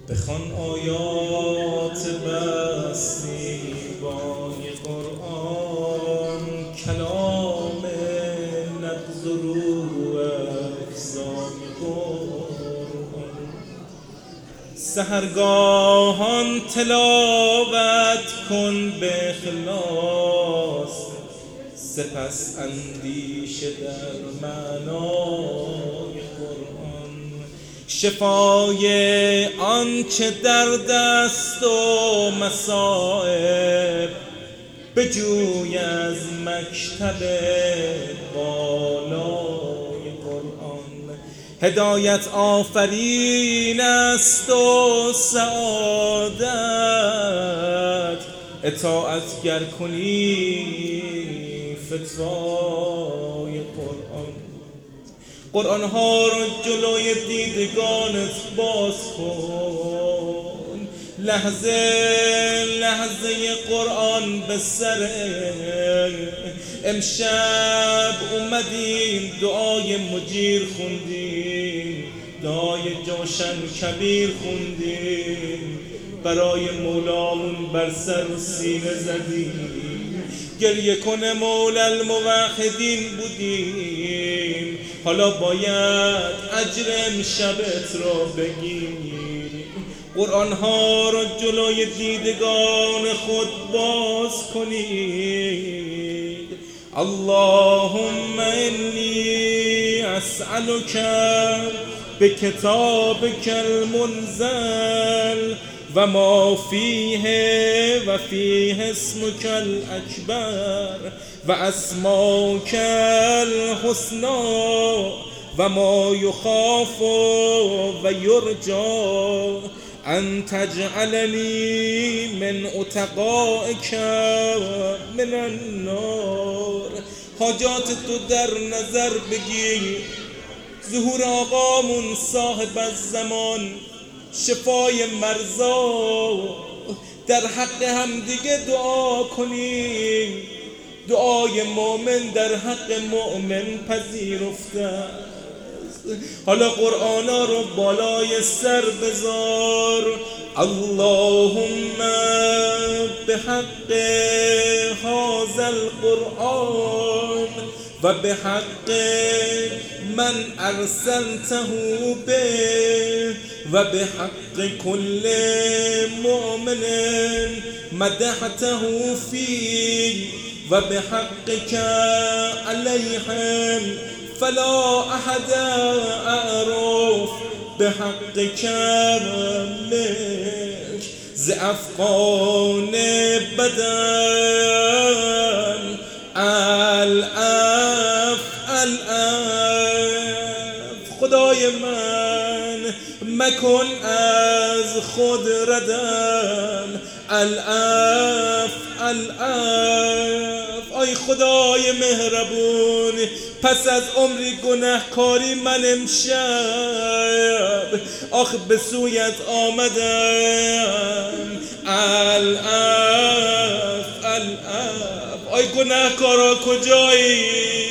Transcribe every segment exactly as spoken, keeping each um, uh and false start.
بخوان آیات بستی بای قرآن، کلام نبض و روح افزای قرآن. سحرگاهان تلاوت کن به اخلاص، سپس اندیشه در معنای قرآن. شفای آنچه در دست و مصائب، بجوی از مکتب بالای قرآن. هدایت آفرین است و سعادت، اطاعت گر کنی فتوای قرآن. قرآن ها رو جلوی دیدگانت باز کن، لحظه لحظه قرآن به سر. امشب اومدیم دعای مجیر خوندیم، دعای جوشن کبیر خوندیم، برای مولامون بر سر و سینه زدیم. گریه کنه مولا الموحدین بودیم، حالا باید اجر امشبت را بگیریم. قرآن ها را جلوی دیدگان خود باز کنید. اللهم انی اسألک بکتابک المنزل و ما فیه و فیه اسمک الاکبر و اسماک الحسنا و ما یخاف و یرجا ان تجعلنی من اتقائک من النار. حاجات تو در نظر بگیر، ظهور آقامون صاحب الزمان، شفای مرضا، در حق همدیگه دعا کنیم. دعای مؤمن در حق مؤمن پذیرفته است. حالا قرآنا رو بالای سر بذار. اللهم بحق هذا القرآن و بحق من ارسلته به و بحق كل مؤمن مدحته فيه و بحقك عليهم فلا احد اعرف بحقك منك. ز افغان بدن الاف الاف. خدای من مکن از خود ردن الاف الاف. آی خدای مهربون، پس از عمری گناهکاری من امشب آخ به سویت آمدم. الاف الاف. آی گناهکارا کجایی؟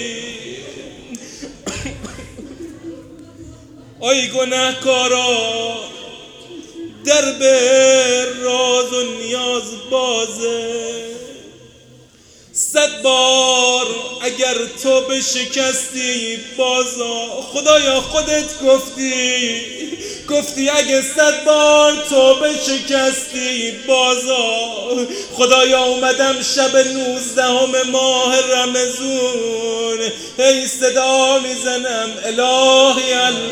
آی گناهکارا، درب راز و نیاز بازه. صد بار اگر تو به شکستی بازا، خدایا خودت گفتی گفتی اگه صد بار تو به شکستی بازا. خدایا اومدم شب نوزدهم ماه رمضان، هی صدا میزنم الهی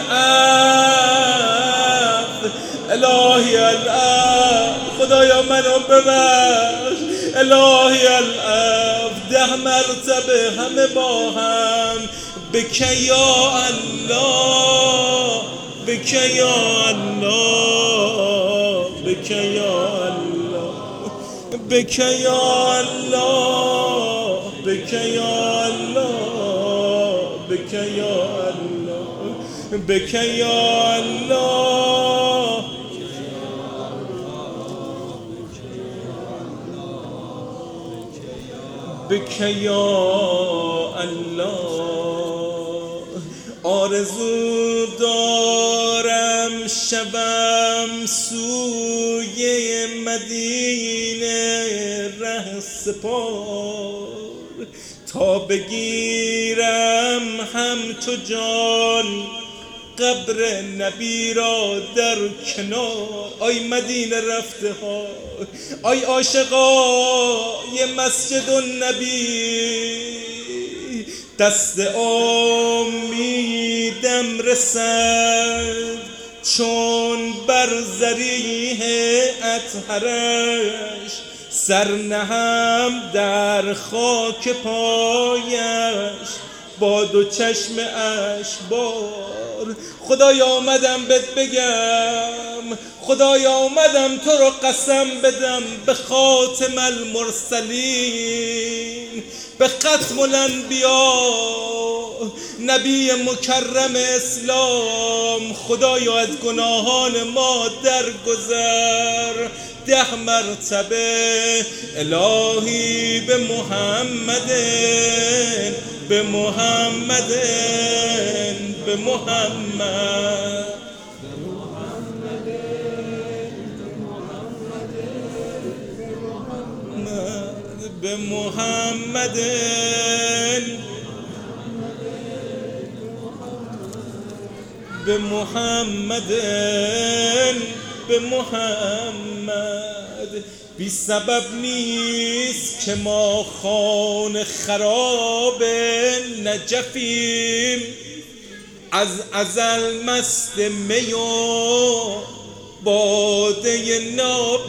الاف الهی الاف. خدایا منو ببخش الهی الاف. ده مرتبه همه با هم بکه یا الله بکه یا الله بکه یا الله بکه یا الله بکه یا الله بکه یا الله بکه یا الله. بکه یا الله. آرزو دارم شوم سوی مدینه ره سپار، تا بگیرم هم تو جان قبر نبی را در کنار. آی مدینه رفته ها، آی عاشقای مسجد النبی، دست امیدم رسد چون بر ذریح اطهرش، سر نهم در خاک پایش با دو چشم اشبار. خدایا آمدم بهت بگم، خدایا آمدم تو رو قسم بدم به خاتم المرسلین، به ختم الانبیا، نبی مکرم اسلام. خدایا از گناهان ما درگذر ده مرتبه. الهی به محمد، به محمد، به محمد، به محمد، به محمد، به محمد. بی سبب نیست که ما خانه خراب نجفیم، از ازل مست می و باده ناب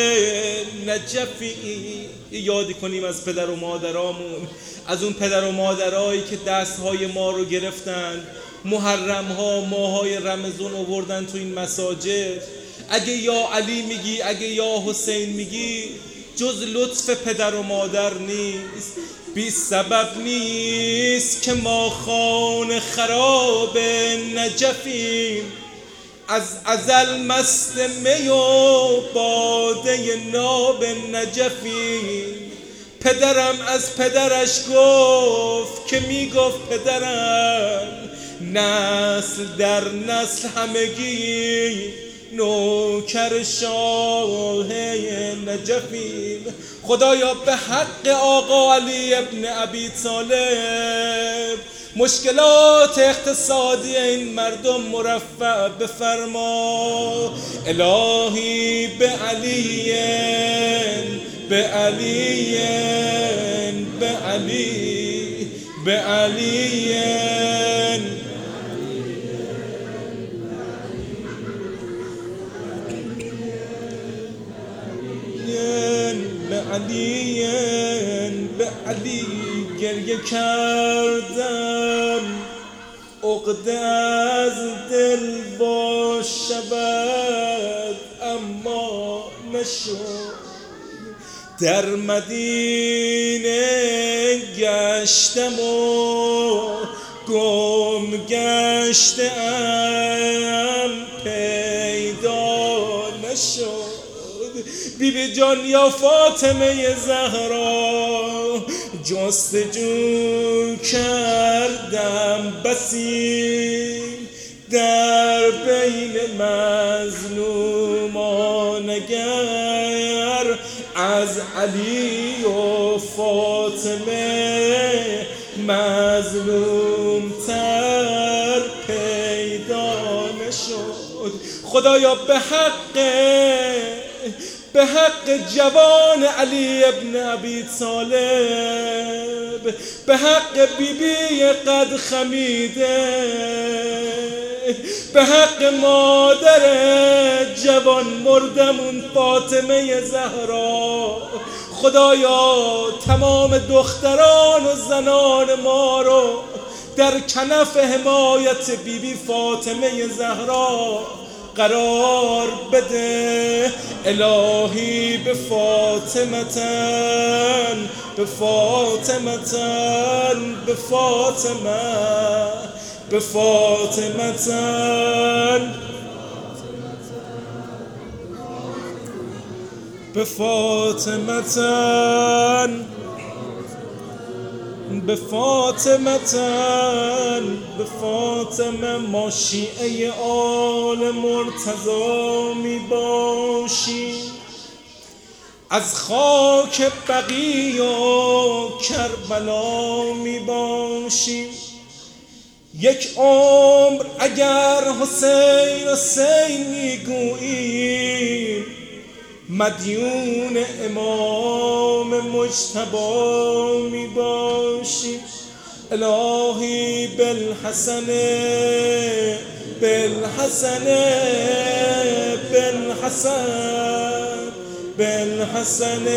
نجفیم. یادی کنیم از پدر و مادرامون، از اون پدر و مادرایی که دستهای ما رو گرفتن، محرم ها ماهای رمضان آوردن تو این مساجد. اگه یا علی میگی، اگه یا حسین میگی، جز لطف پدر و مادر نیست. بی سبب نیست که ما خانه خراب نجفیم، از ازل مست می و باده ناب نجفیم. پدرم از پدرش گفت که میگفت پدرم، نسل در نسل همگی نوکر شاه نجفیم. خدایا به حق آقا علی ابن ابی طالب مشکلات اقتصادی این مردم مرفع بفرما. الهی به علی، به علی، به علی، به علی، به علی، به علی گریه کردم، عقده از دل وا شود اما نشد. در مدینه گشتم و گم گشتم پیدا نشد. بی بی جان یا فاطمه زهرا جستجو کردم بسی، در بین مظلومان اگر از علی و فاطمه مظلوم تر پیدا نشد. خدایا به حق، به حق جوان علی ابن ابی طالب، به حق بیبی قد خمیده، به حق مادر جوان مردمون فاطمه زهرا، خدایا تمام دختران و زنان ما رو در کنف حمایت بیبی فاطمه زهرا قرار بده. الهی به فاطمتن، به فاطمتن، به فاطمه، به فاطمتن، به فاطمتن به فاطمتن به فاطمه ما شیعه آل مرتضی می باشیم، از خاک بقیع و کربلا می باشیم. یک عمر اگر حسین حسین می گوییم، مدیون امام مجتبی می باشیم. الهی بالحسن بالحسن بالحسن بالحسن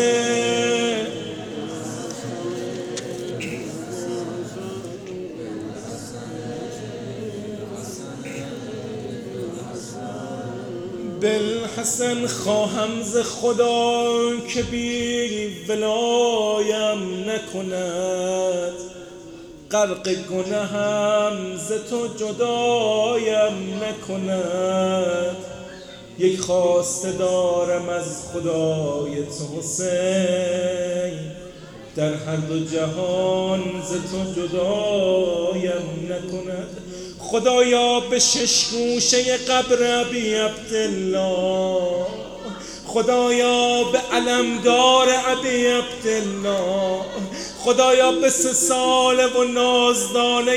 بالحسن خواهم ز خدا که بی ولایم نکند، غرق گناهم ز تو جدایم نکند. یک خواسته دارم از خدای تو حسین، در هر دو جهان ز تو جدایم نکند. خدایا به شش گوشه قبر ابی عبدالله، خدایا به علمدار ابی عبدالله، خدایا به سه ساله و نازدانه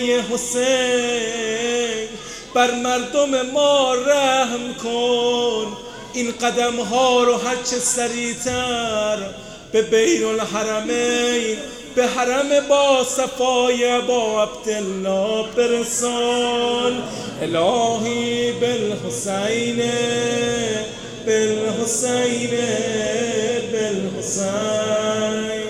حسین بر مردم ما رحم کن. این قدم ها رو هرچه سریعتر به بین الحرمین، به حرم با صفای با عبدالله برسان. الهی بالحسین بالحسین بالحسین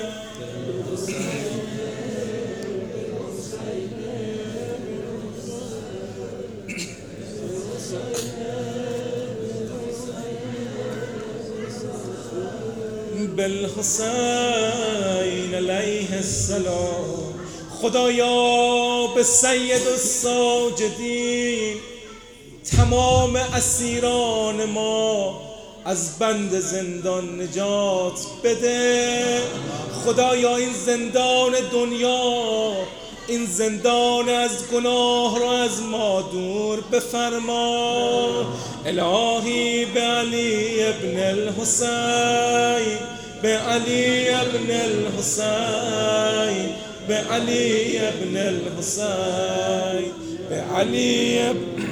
بالحسین علیه السلام. خدایا به سید الساجدین تمام اسیران ما از بند زندان نجات بده. خدایا این زندان دنیا، این زندان از گناه رو از ما دور بفرما. الهی به علی ابن الحسین، به علی ابن الحسین، به علی ابن الحسین، به علی ابن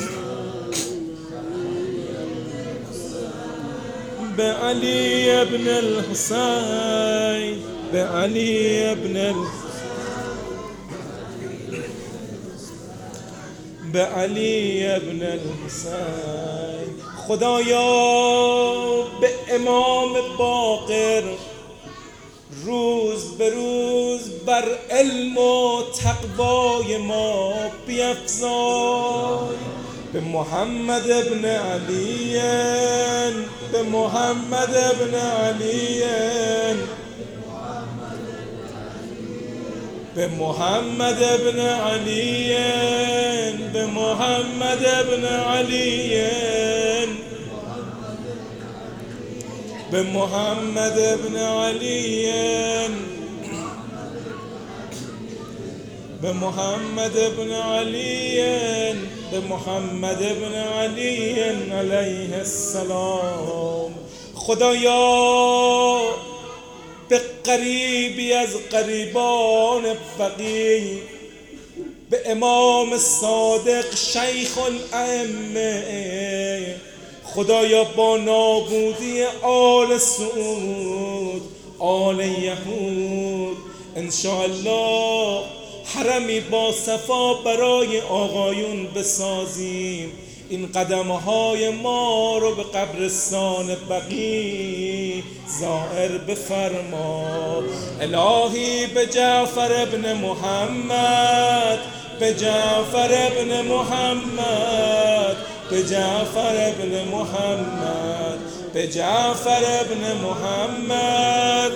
به علی ابن الحسین، به علی ابن الحسین، به علی ابن الحسین. خدایا به امام باقر روز به روز بر علم و تقوای ما بیفزای. به محمد ابن علی، به محمد ابن علی، به محمد ابن علی، به محمد ابن علی، به محمد ابن علی، به محمد ابن علی، به محمد ابن علی علیه السلام. خدایا به قریبی از قریبان فقیه، به امام صادق شیخ الائمه، خدایا با نابودی آل سعود، آل یهود، انشاءالله حرمی با صفا برای آقایون بسازیم. این قدمهای ما رو به قبرستان بقیع زائر بفرما. الهی به جعفر ابن محمد، به جعفر ابن محمد، به جعفر ابن محمد، به جعفر ابن محمد،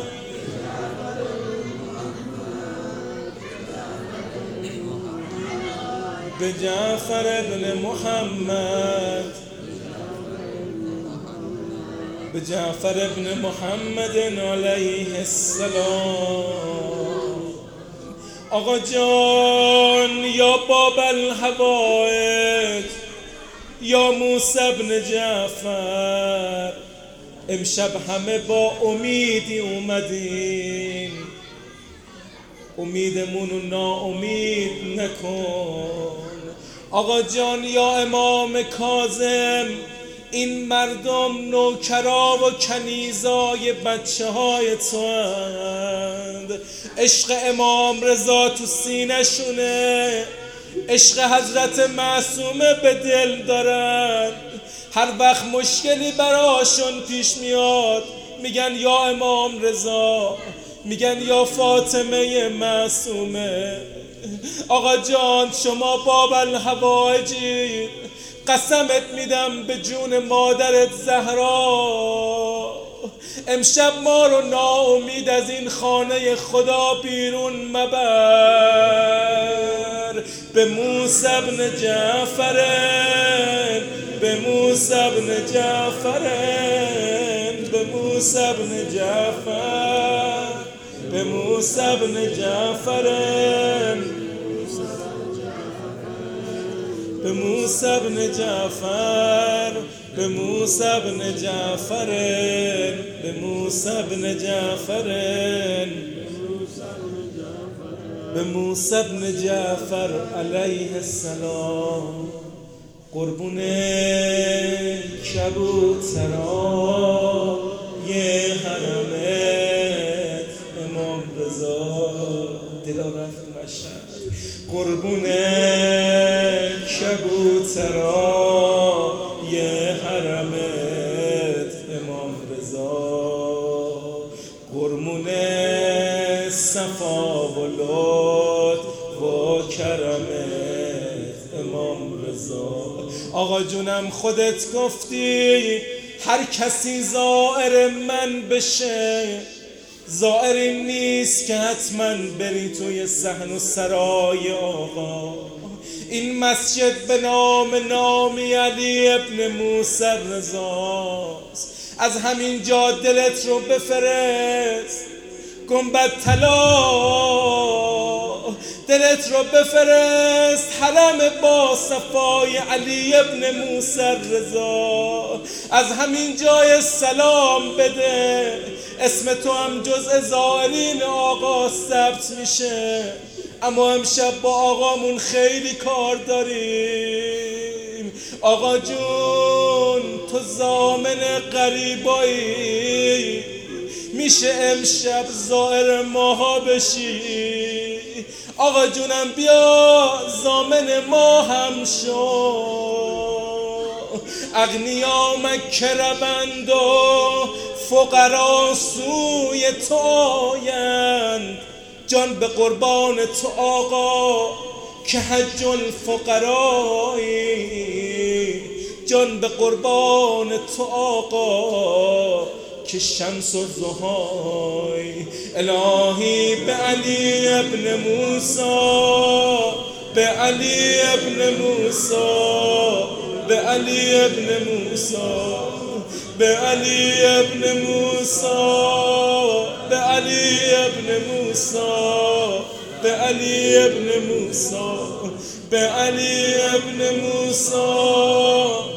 به جعفر ابن محمد، به جعفر ابن محمد علیه السلام. آقا جان یا باب الهوایج یا موسی بن جعفر، امشب همه با امیدی اومدیم، امیدمون رو ناامید نکن. آقا جان یا امام کاظم، این مردم نوکرا و کنیزای بچه های تو هند، عشق امام رضا تو سینه شونه، عشق حضرت معصومه به دل دارن. هر وقت مشکلی براشون پیش میاد میگن یا امام رضا، میگن یا فاطمه معصومه. آقا جان شما باب الهوایجی، قسمت میدم به جون مادرت زهرا، امشب ما رو ناامید از این خانه خدا بیرون مبر. به موسی بن جعفر، به موسی بن جعفر، به موسی بن جعفر، به موسی بن جعفر، به موسی بن جعفر، به موسی بن جعفر، به موسی بن جعفر، به موسی بن جعفر علیه السلام. قربون کبوترای حرمت امام رضا، دلا رفت مشهد. قربون کبوترای حرمت امام رضا، قربون صفا و لطف و کرمت امام رضا. آقا جونم خودت گفتی هر کسی زائر من بشه، زائر این نیست که حتما بری توی صحن و سرای آقا. این مسجد به نام نامی علی ابن موسی رضاست، از همین جا دلت رو بفرست. گنبد طلا دلت رو بفرست، حرم با صفای علی ابن موسی رضا، از همین جای سلام بده. اسم تو هم جزء زائرین آقا ثبت میشه، اما امشب با آقامون خیلی کار داریم. آقا جون تو ضامن غریبایی، میشه امشب زائر ماها بشی. آقا جونم بیا ضامن ما هم شو. اغنیا مکه روند و فقرا سوی تو آیند، جان به قربان تو آقا که حج الفقرایی، جان به قربان تو آقا که شمس و ضحای. الهی به علی ابن موسی، به علی ابن موسی، به علی ابن موسی، به علی ابن موسی، به علی ابن موسی، به علی ابن موسی، به علی ابن موسی،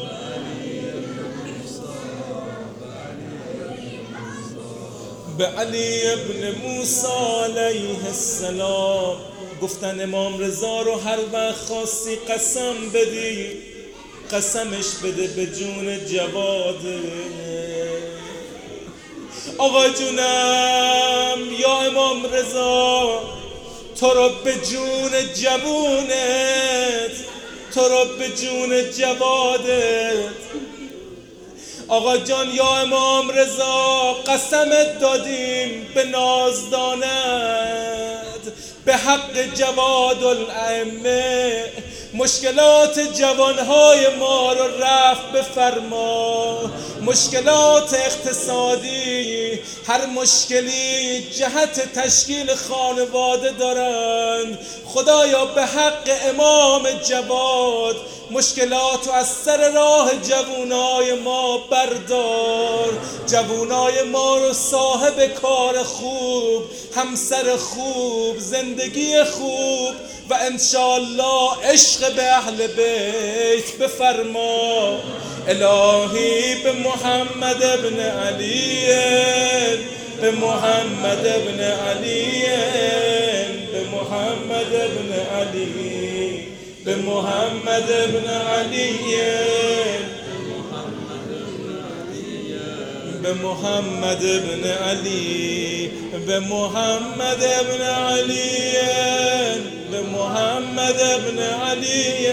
به علی ابن موسی علیه السلام. گفتن امام رضا رو هر وقت خواستی قسم بدی، قسمش بده به جون جواده. آقا جونم یا امام رضا، تو رو به جون جوونت، تو رو به جون جوادت. آقا جان یا امام رضا، قسمت دادیم به نازدانت، به حق جواد الائمه، مشکلات جوانهای ما رو رفع رفع بفرما. مشکلات اقتصادی هر مشکلی جهت تشکیل خانواده دارند، خدایا به حق امام جواد مشکلات رو از سر راه جوانای ما بردار. جوانای ما رو صاحب کار خوب، همسر خوب، زندگی خوب و انشاءالله عشق به اهل بیت بفرما. الهی به محمد ابن علی، به محمد ابن علی، به محمد ابن علی، به محمد ابن علی، به محمد ابن علی، به محمد ابن علی، به محمد ابن علی،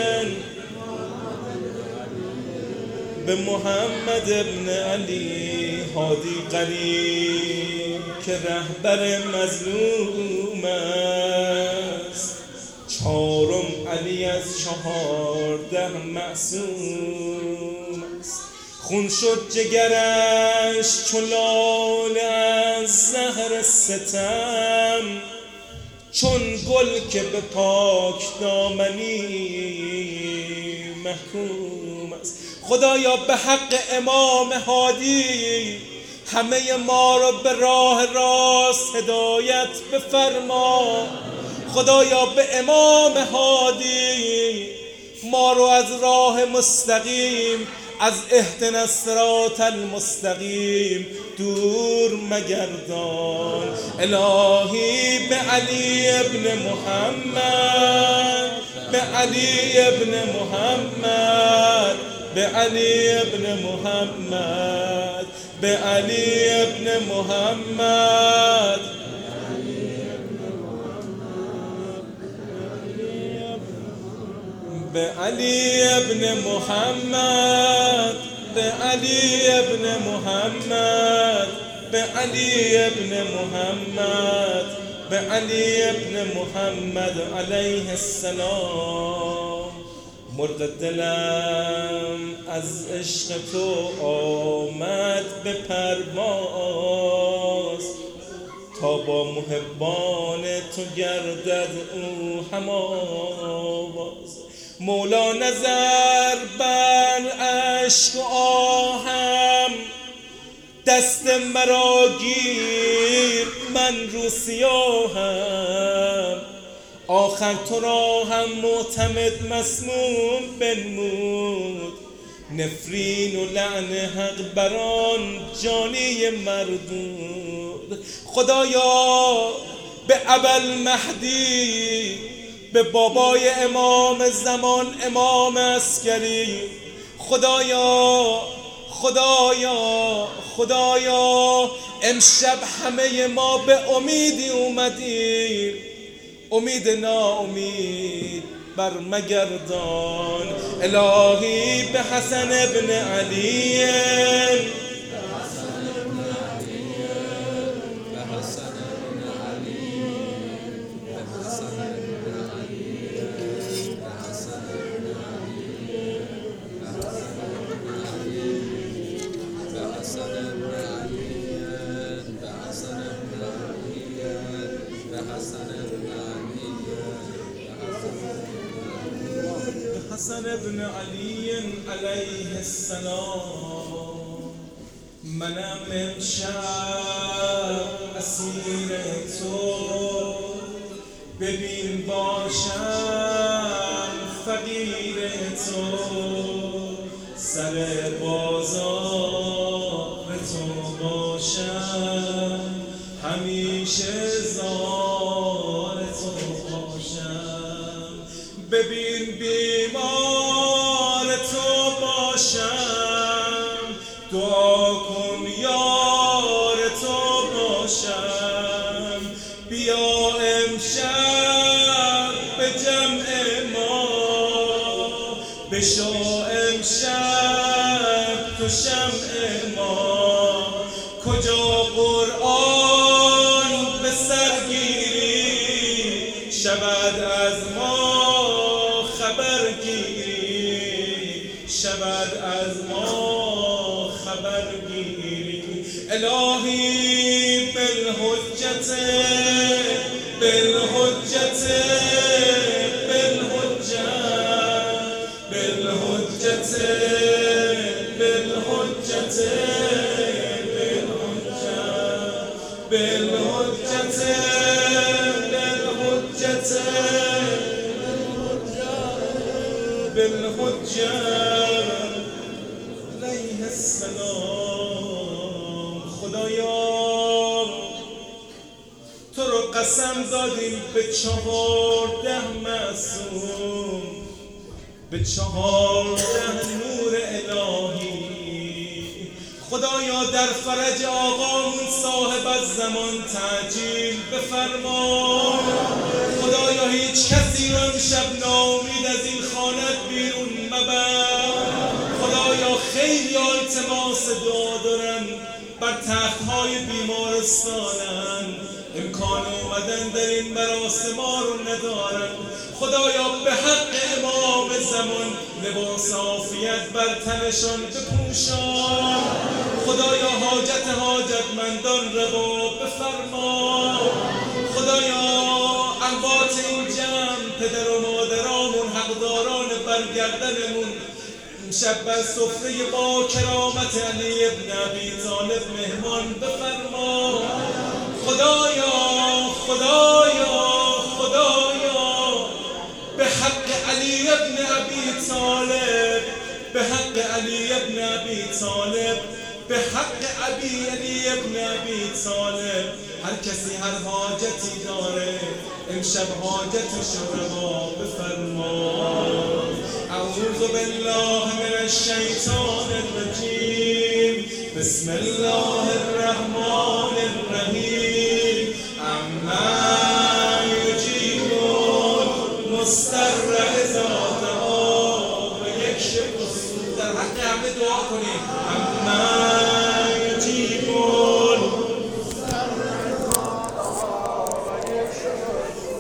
به محمد ابن علی. هادی قریب که رهبر مظلوم است، چهارم علی از چهارده معصوم است. خون شد جگرش چو لاله از زهر ستم، چون گل که به پاک دامنی محکوم است. خدایا به حق امام هادی همه ما رو به راه راست هدایت بفرما. خدایا به امام هادی ما رو از راه مستقیم، از اهدنا الصراط المستقیم دور مگردان. الهی به علی ابن محمد، به علی ابن محمد، به علی ابن محمد، به علی ابن محمد، به علی ابن محمد، به علی ابن محمد، به علی ابن محمد، به علی ابن محمد علیه السلام. مرغ دلم از عشق تو آمد به پرواز، تا با محبان تو گردد او هم آواز. مولا نظر بر عشق و آهم، دست مرا گیر من رو سیاهم. آخر تو را هم معتمد مسموم بنمود، نفرین و لعن حق بران جانی مردود. خدایا به ابوالمهدی، به بابای امام زمان امام عسکری، خدایا خدایا خدایا امشب همه ما به امیدی اومدیم، امید ناامید بر مگردان. الهی به حسن ابن علی، حسن ابن علی علیه السلام. منم امشب اسیر تو، ببین باشم فقیر تو، سر بازار تو باشم، همیشه زار تو باشم. ببین بیمار تو باشم، دعا کن یار تو باشم. بیا امشب به جمع ما، بشو امشب تو شمع ما. کجا قرآن به سرگیری، شود از ما خبر گیری، شود از ما خبر گیری. الهی بالحجت بالحجت بالحجت بالحجت بالحجت بالحجت بالحجت بالحجت بالحجت علیه السلام. خدایا تو رو قسم دادیم به چهارده معصوم، به چهارده نور الهی. خدایا در فرج آقامون صاحب الزمان تعجیل بفرما. خدایا هیچ کسی رو امشب ناامید از این خانه بیرون مبر. خدایا خیلی التماس دعا دارن، بر تخت‌های بیمارستانن، امکان اومدن در این مراسم ها رو ندارن. خدایا به حق امام زمان لباس عافیت بر تنشان بپوشان. خدایا حاجت حاجتمندان روا بفرما. خدایا اموات این جمع، پدر و مادرامون، حقداران برگردنمون، امشب بر سفره با کرامت علی ابن ابی طالب مهمان بفرما. خدایا خدایا خدایا به حق علی ابن ابی طالب، به حق علی ابن ابی طالب، به حق ابی علی ابن ابی طالب، هر کسی هر حاجتی داره امشب حاجتش روا بفرما. اعوذ بالله من الشیطان الرجیم. بسم الله الرحمن الرحیم.